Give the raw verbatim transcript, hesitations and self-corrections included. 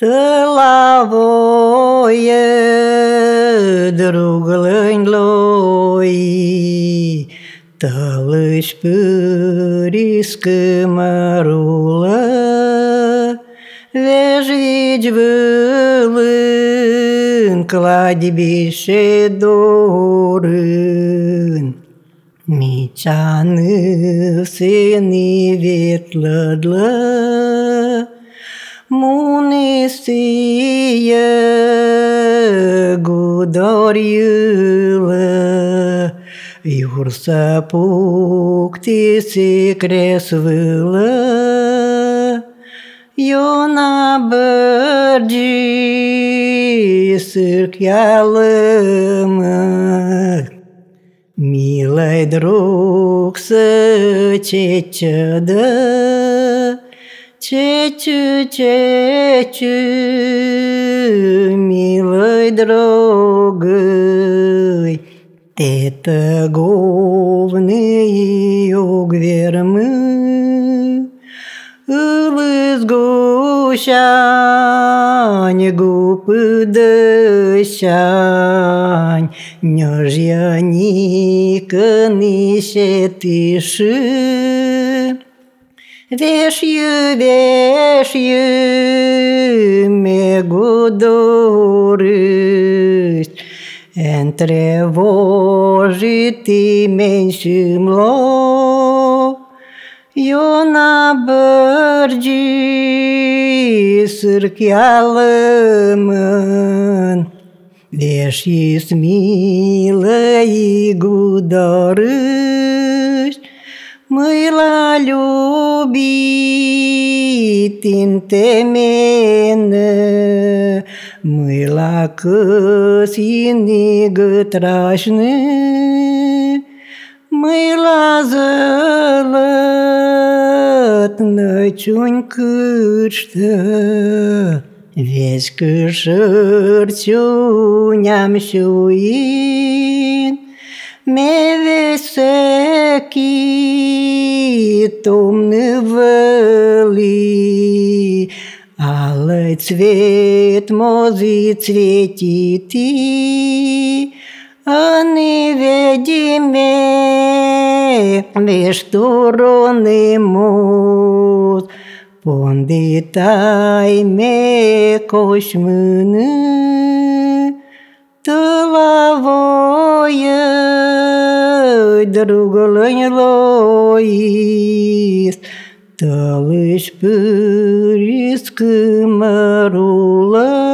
la voie, drugul loi, tălăși păriscă mărulă, veșvici vălân, cladbișe dorân. Miceană se nivetlă, Munistie gudoriulă, Iur să pucti se cresvâlă, Iona bărgi sârcheală-mă, Milă-i drug să cecedă, Ceciu, ceciu, milă-i drogăi, Te tăgovne ogvermă, Îl-ți goșani, gupădășani, Năjănică nișetișă, Veșiu, veșiu, me gudorâști, Între voji timeni și mlo, Iona bărgi sârcheală-mă, Veșis milă-i gudorâști, Măi la iubit în temenă, Măi la căsini gătrașnă, Măi la zălăt năciuni câștă, Vezi că șărciuni-am șuit, Me veseki tomne văli, Ală цвет мози цветити, А невидиме меж стороны мост, Понditai me coșmână, la voie, drugul-i lois, Tălăși păriscă mărulă,